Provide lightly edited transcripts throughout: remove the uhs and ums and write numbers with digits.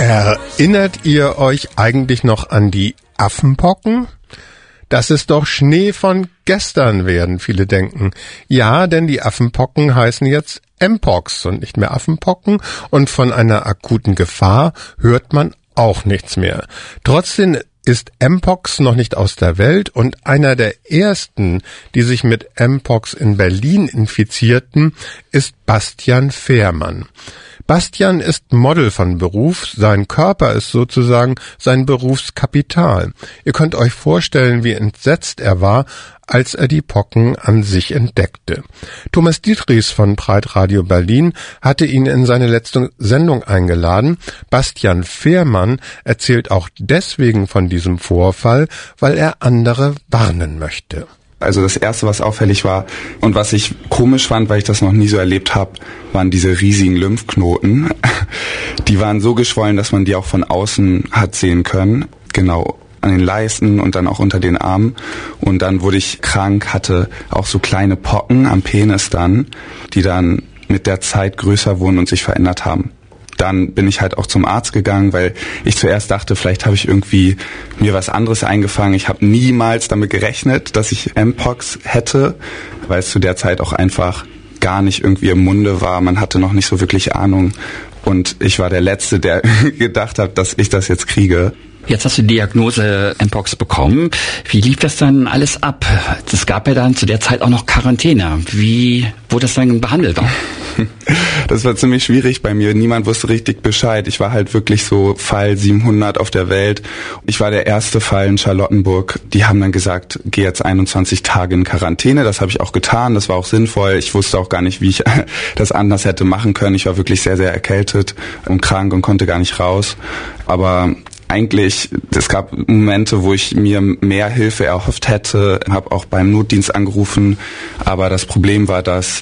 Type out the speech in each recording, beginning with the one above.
Erinnert ihr euch eigentlich noch an die Affenpocken? Das ist doch Schnee von gestern, werden viele denken. Ja, denn die Affenpocken heißen jetzt Mpox und nicht mehr Affenpocken, und von einer akuten Gefahr hört man auch nichts mehr. Trotzdem ist Mpox noch nicht aus der Welt, und einer der ersten, die sich mit Mpox in Berlin infizierten, ist Bastian Fehrmann. Bastian ist Model von Beruf, sein Körper ist sozusagen sein Berufskapital. Ihr könnt euch vorstellen, wie entsetzt er war, als er die Pocken an sich entdeckte. Thomas Dietrichs von Pride Radio Berlin hatte ihn in seine letzte Sendung eingeladen. Bastian Fehrmann erzählt auch deswegen von diesem Vorfall, weil er andere warnen möchte. Also das Erste, was auffällig war und was ich komisch fand, weil ich das noch nie so erlebt habe, waren diese riesigen Lymphknoten. Die waren so geschwollen, dass man die auch von außen hat sehen können. Genau, an den Leisten und dann auch unter den Armen. Und dann wurde ich krank, hatte auch so kleine Pocken am Penis dann, die dann mit der Zeit größer wurden und sich verändert haben. Dann bin ich halt auch zum Arzt gegangen, weil ich zuerst dachte, vielleicht habe ich irgendwie mir was anderes eingefangen. Ich habe niemals damit gerechnet, dass ich Mpox hätte, weil es zu der Zeit auch einfach gar nicht irgendwie im Munde war. Man hatte noch nicht so wirklich Ahnung. Und ich war der Letzte, der gedacht hat, dass ich das jetzt kriege. Jetzt hast du die Diagnose Mpox bekommen. Wie lief das dann alles ab? Es gab ja dann zu der Zeit auch noch Quarantäne. Wie wurde das dann behandelt? Das war ziemlich schwierig bei mir. Niemand wusste richtig Bescheid. Ich war halt wirklich so Fall 700 auf der Welt. Ich war der erste Fall in Charlottenburg. Die haben dann gesagt, geh jetzt 21 Tage in Quarantäne. Das habe ich auch getan. Das war auch sinnvoll. Ich wusste auch gar nicht, wie ich das anders hätte machen können. Ich war wirklich sehr, sehr erkältet und krank und konnte gar nicht raus. Aber eigentlich, es gab Momente, wo ich mir mehr Hilfe erhofft hätte, habe auch beim Notdienst angerufen, aber das Problem war, dass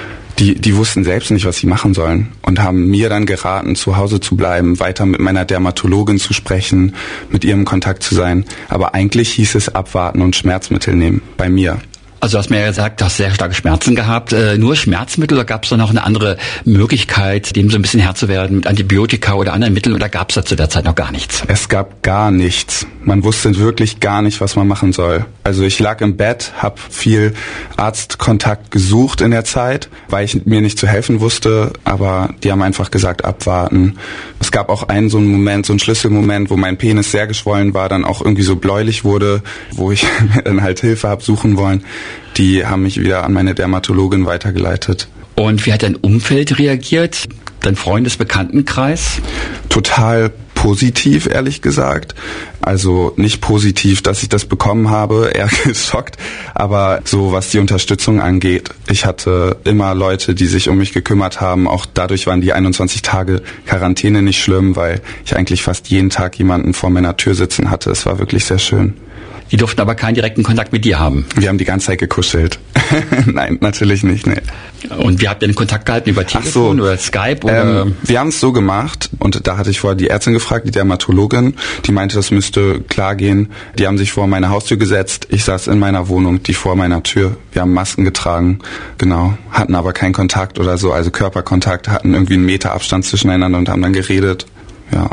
die wussten selbst nicht, was sie machen sollen und haben mir dann geraten, zu Hause zu bleiben, weiter mit meiner Dermatologin zu sprechen, mit ihr in Kontakt zu sein, aber eigentlich hieß es abwarten und Schmerzmittel nehmen, bei mir. Also du hast mir ja gesagt, du hast sehr starke Schmerzen gehabt. Nur Schmerzmittel, oder gab es da noch eine andere Möglichkeit, dem so ein bisschen Herr zu werden mit Antibiotika oder anderen Mitteln, oder gab es da zu der Zeit noch gar nichts? Es gab gar nichts. Man wusste wirklich gar nicht, was man machen soll. Also ich lag im Bett, habe viel Arztkontakt gesucht in der Zeit, weil ich mir nicht zu helfen wusste, aber die haben einfach gesagt, abwarten. Es gab auch einen so einen Moment, so einen Schlüsselmoment, wo mein Penis sehr geschwollen war, dann auch irgendwie so bläulich wurde, wo ich dann halt Hilfe habe suchen wollen. Die haben mich wieder an meine Dermatologin weitergeleitet. Und wie hat dein Umfeld reagiert? Dein Freundes-Bekanntenkreis? Total positiv, ehrlich gesagt. Also nicht positiv, dass ich das bekommen habe, eher geschockt. Aber so, was die Unterstützung angeht, ich hatte immer Leute, die sich um mich gekümmert haben. Auch dadurch waren die 21 Tage Quarantäne nicht schlimm, weil ich eigentlich fast jeden Tag jemanden vor meiner Tür sitzen hatte. Es war wirklich sehr schön. Die durften aber keinen direkten Kontakt mit dir haben. Wir haben die ganze Zeit gekuschelt. Nein, natürlich nicht, nee. Und wie habt ihr den Kontakt gehalten? Über Telefon oder Skype? Oder? Wir haben es so gemacht, und da hatte ich vorher die Ärztin gefragt, die Dermatologin, die meinte, das müsste klar gehen. Die haben sich vor meine Haustür gesetzt. Ich saß in meiner Wohnung, die vor meiner Tür. Wir haben Masken getragen, genau, hatten aber keinen Kontakt oder so, also Körperkontakt, hatten irgendwie 1 Meter Abstand zwischeneinander und haben dann geredet, ja.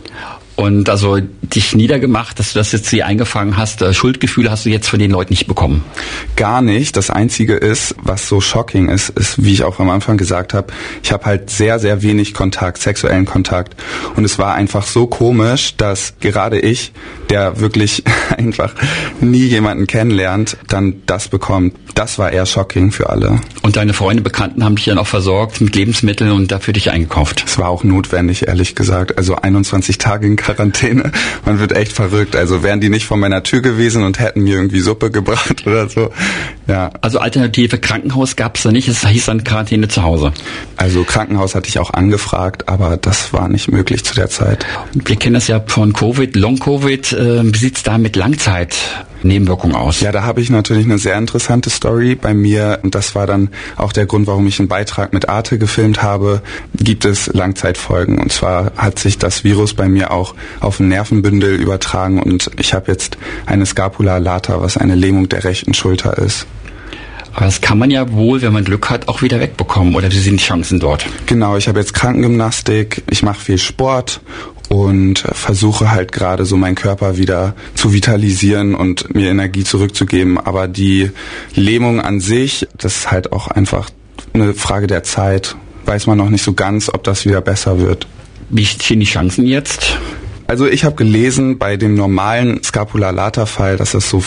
Und also dich niedergemacht, dass du das jetzt hier eingefangen hast, Schuldgefühle hast du jetzt von den Leuten nicht bekommen? Gar nicht. Das Einzige ist, was so shocking ist, wie ich auch am Anfang gesagt habe, ich habe halt sehr, sehr wenig Kontakt, sexuellen Kontakt. Und es war einfach so komisch, dass gerade ich, der wirklich einfach nie jemanden kennenlernt, dann das bekommt. Das war eher shocking für alle. Und deine Freunde, Bekannten haben dich dann auch versorgt mit Lebensmitteln und dafür dich eingekauft? Es war auch notwendig, ehrlich gesagt. Also 21 Tage in Quarantäne. Man wird echt verrückt. Also wären die nicht vor meiner Tür gewesen und hätten mir irgendwie Suppe gebracht oder so. Ja. Also alternative Krankenhaus gab es da nicht, es hieß dann Quarantäne zu Hause. Also Krankenhaus hatte ich auch angefragt, aber das war nicht möglich zu der Zeit. Und wir kennen das ja von Covid, Long-Covid. Wie sieht's da mit Langzeitnebenwirkungen aus? Ja, da habe ich natürlich eine sehr interessante Story bei mir. Und das war dann auch der Grund, warum ich einen Beitrag mit Arte gefilmt habe. Gibt es Langzeitfolgen. Und zwar hat sich das Virus bei mir auch auf ein Nervenbündel übertragen. Und ich habe jetzt eine Scapula lata, was eine Lähmung der rechten Schulter ist. Aber das kann man ja wohl, wenn man Glück hat, auch wieder wegbekommen. Oder wie sind die Chancen dort? Genau, ich habe jetzt Krankengymnastik, ich mache viel Sport und versuche halt gerade so meinen Körper wieder zu vitalisieren und mir Energie zurückzugeben. Aber die Lähmung an sich, das ist halt auch einfach eine Frage der Zeit. Weiß man noch nicht so ganz, ob das wieder besser wird. Wie stehen die Chancen jetzt? Also ich habe gelesen, bei dem normalen Scapula-Lata-Fall, dass das so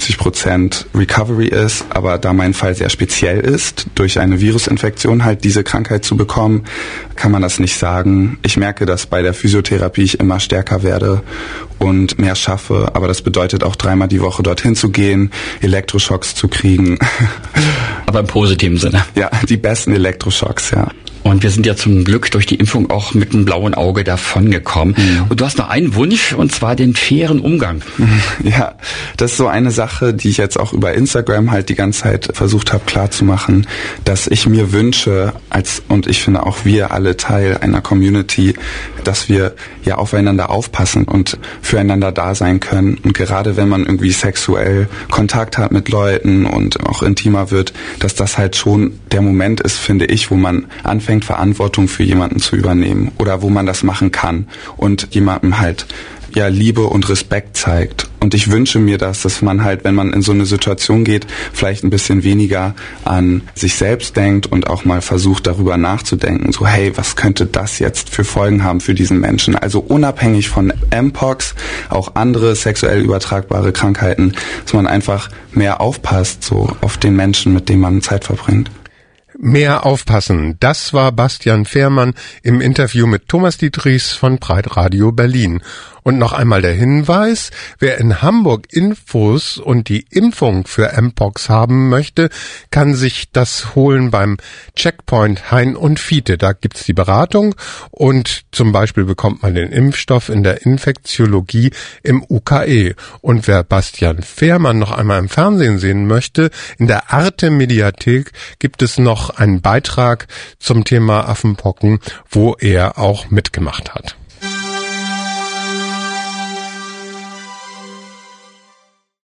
75% Recovery ist, aber da mein Fall sehr speziell ist, durch eine Virusinfektion halt diese Krankheit zu bekommen, kann man das nicht sagen. Ich merke, dass bei der Physiotherapie ich immer stärker werde und mehr schaffe, aber das bedeutet auch 3-mal die Woche dorthin zu gehen, Elektroschocks zu kriegen. Aber im positiven Sinne. Ja, die besten Elektroschocks, ja. Und wir sind ja zum Glück durch die Impfung auch mit einem blauen Auge davongekommen. Mhm. Und du hast noch einen Wunsch, und zwar den fairen Umgang. Ja, das ist so eine Sache, die ich jetzt auch über Instagram halt die ganze Zeit versucht habe klarzumachen, dass ich mir wünsche, und ich finde auch wir alle Teil einer Community, dass wir ja aufeinander aufpassen und füreinander da sein können. Und gerade wenn man irgendwie sexuell Kontakt hat mit Leuten und auch intimer wird, dass das halt schon der Moment ist, finde ich, wo man anfängt, Verantwortung für jemanden zu übernehmen oder wo man das machen kann und jemandem halt ja Liebe und Respekt zeigt. Und ich wünsche mir dass man halt, wenn man in so eine Situation geht, vielleicht ein bisschen weniger an sich selbst denkt und auch mal versucht, darüber nachzudenken. So, hey, was könnte das jetzt für Folgen haben für diesen Menschen? Also unabhängig von Mpox, auch andere sexuell übertragbare Krankheiten, dass man einfach mehr aufpasst, so auf den Menschen, mit denen man Zeit verbringt. Mehr aufpassen, das war Bastian Fehrmann im Interview mit Thomas Dietrichs von Breitradio Berlin. Und noch einmal der Hinweis, wer in Hamburg Infos und die Impfung für Mpox haben möchte, kann sich das holen beim Checkpoint Hein und Fiete. Da gibt's die Beratung und zum Beispiel bekommt man den Impfstoff in der Infektiologie im UKE. Und wer Bastian Fehrmann noch einmal im Fernsehen sehen möchte, in der Arte-Mediathek gibt es noch einen Beitrag zum Thema Affenpocken, wo er auch mitgemacht hat.